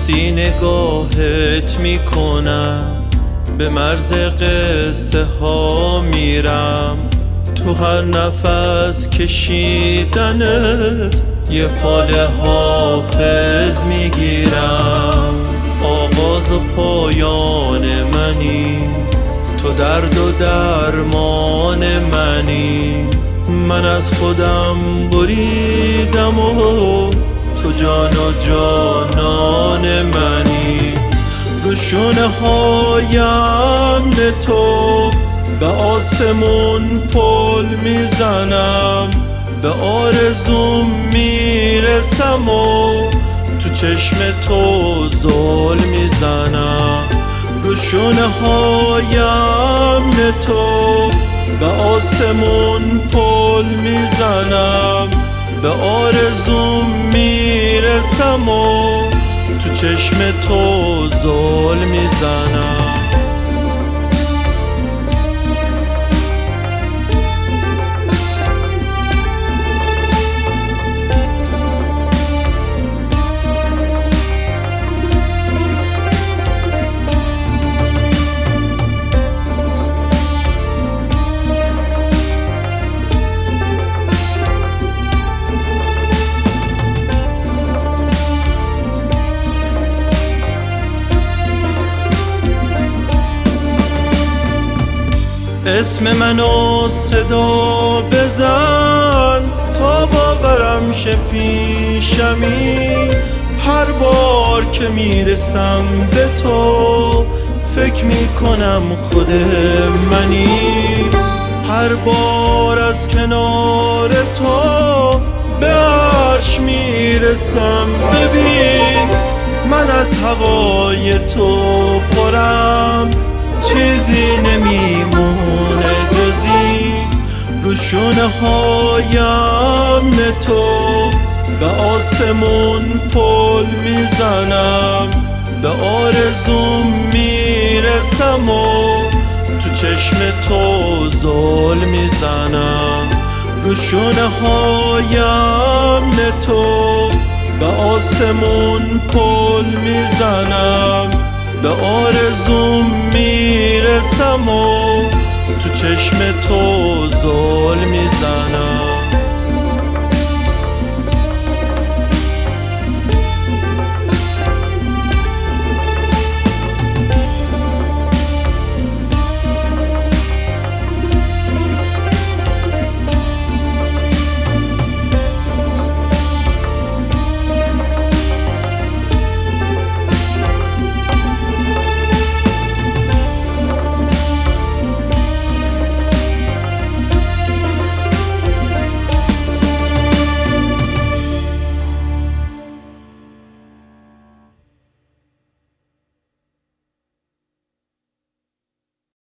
وقتی نگاهت میکنم به مرز قصه ها میرم، تو هر نفس کشیدنت یه فال حافظ میگیرم. آغاز و پایان منی، تو درد و درمان منی. من از خودم بریدم و تو جان و جانان منی. رو شونه هایم تو به آسمون پل میزنم، به آرزوم میرسم و تو چشم تو زل میزنم. رو شونه هایم تو به آسمون پل میزنم، به آرزوم میرسم و تو چشم تو زل میزنم. اسم منو صدا بزن تا باورم شه پیشمی. هر بار که میرسم به تو فکر میکنم خود منی. هر بار از کنار تو به عرش میرسم. ببین من از هوای تو پرم، چیزی نمیمونه جزی. رو شونه هایم تو به آسمون پل میزنم، به آرزوم میرسم و تو چشم تو زل میزنم. رو شونه هایم تو به آسمون پل میزنم، به آرزوم میرسم و تو چشم تو زل میزنم.